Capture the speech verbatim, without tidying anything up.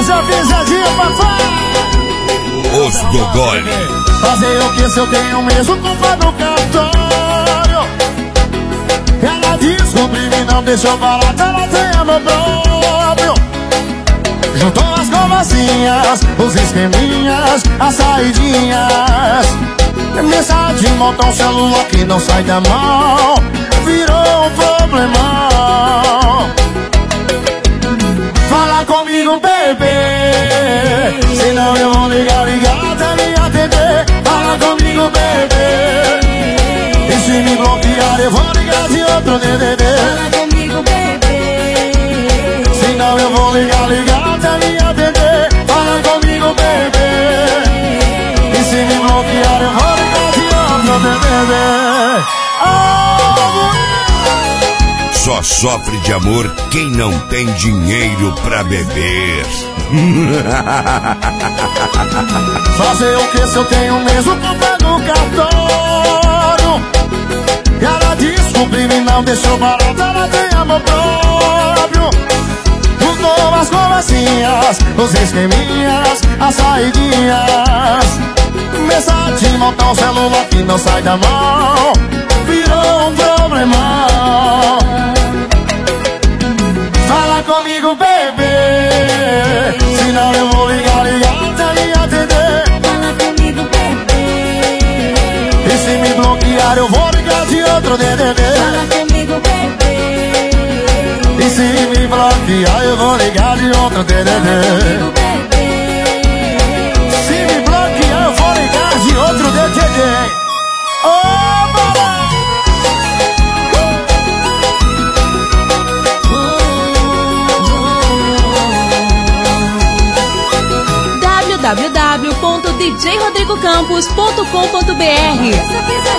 Campos, avisadinho, papai. Os do gole. Fazer o que se eu tenho mesmo culpa no cartório? Ela descobriu e não deixou barato, ela tem amor próprio. Juntou as conversinhas, os esqueminhas, as saidinhas. Mensagem de montão, celular que não sai da mão. Virou um problemão. Fala comigo, bebê, senão eu vou ligar, ligar até me atender. Fala comigo, bebê, e se me bloquear eu vou ligar de outro D D D. Fala comigo, bebê, senão eu vou ligar, ligar até me atender. Fala comigo, bebê, e se me bloquear eu vou ligar de outro D D D. Oh, Só sofre de amor quem não tem dinheiro pra beber. fazer o que se eu tenho mesmo culpa no cartório? Ela descobriu e não deixou barato, ela tem amor próprio. Mudou as conversinhas, os esqueminhas, as saidinhas. Mensagem, montar um celular que não sai da mão. Virou um problemão. Fala comigo, bebê, senão eu vou ligar, ligar até me atender. fala comigo, bebê, E se me bloquear eu vou ligar de outro D D D. fala comigo, bebê, E se me bloquear eu vou ligar de outro D D D. comigo, bebê. Se me bloquear eu vou ligar de outro D D D. Oh, bora! w w w ponto d j rodrigo campos ponto com ponto b r